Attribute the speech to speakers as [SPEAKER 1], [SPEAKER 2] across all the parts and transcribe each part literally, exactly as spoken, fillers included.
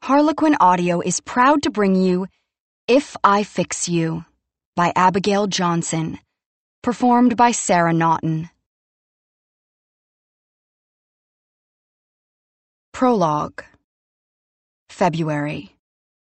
[SPEAKER 1] Harlequin Audio is proud to bring you If I Fix You by Abigail Johnson, performed by Sarah Naughton. Prologue. February.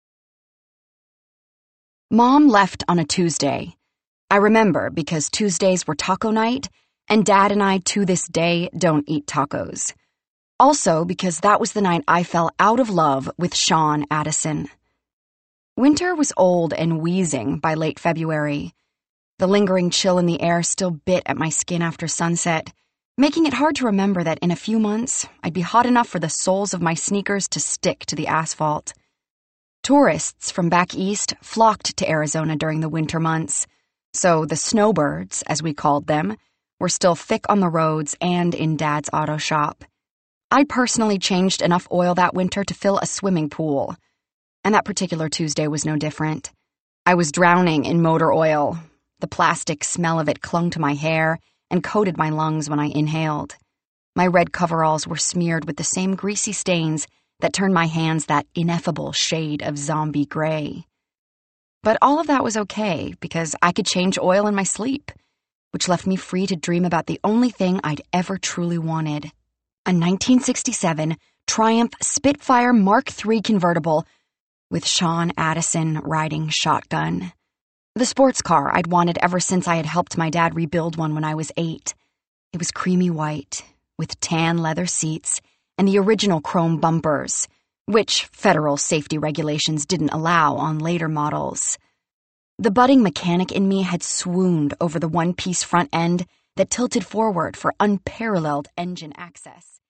[SPEAKER 1] Mom left on a Tuesday. I remember because Tuesdays were taco night, and Dad and I to this day don't eat tacos. Also because that was the night I fell out of love with Sean Addison. Winter was old and wheezing by late February. The lingering chill in the air still bit at my skin after sunset, making it hard to remember that in a few months I'd be hot enough for the soles of my sneakers to stick to the asphalt. Tourists from back east flocked to Arizona during the winter months, so the snowbirds, as we called them, were still thick on the roads and in Dad's auto shop. I personally changed enough oil that winter to fill a swimming pool, and that particular Tuesday was no different. I was drowning in motor oil. The plastic smell of it clung to my hair and coated my lungs when I inhaled. My red coveralls were smeared with the same greasy stains that turned my hands that ineffable shade of zombie gray. But all of that was okay because I could change oil in my sleep, which left me free to dream about the only thing I'd ever truly wanted. A nineteen sixty-seven Triumph Spitfire Mark three convertible with Sean Addison riding shotgun. The sports car I'd wanted ever since I had helped my dad rebuild one when I was eight. It was creamy white, with tan leather seats and the original chrome bumpers, which federal safety regulations didn't allow on later models. The budding mechanic in me had swooned over the one-piece front end that tilted forward for unparalleled engine access.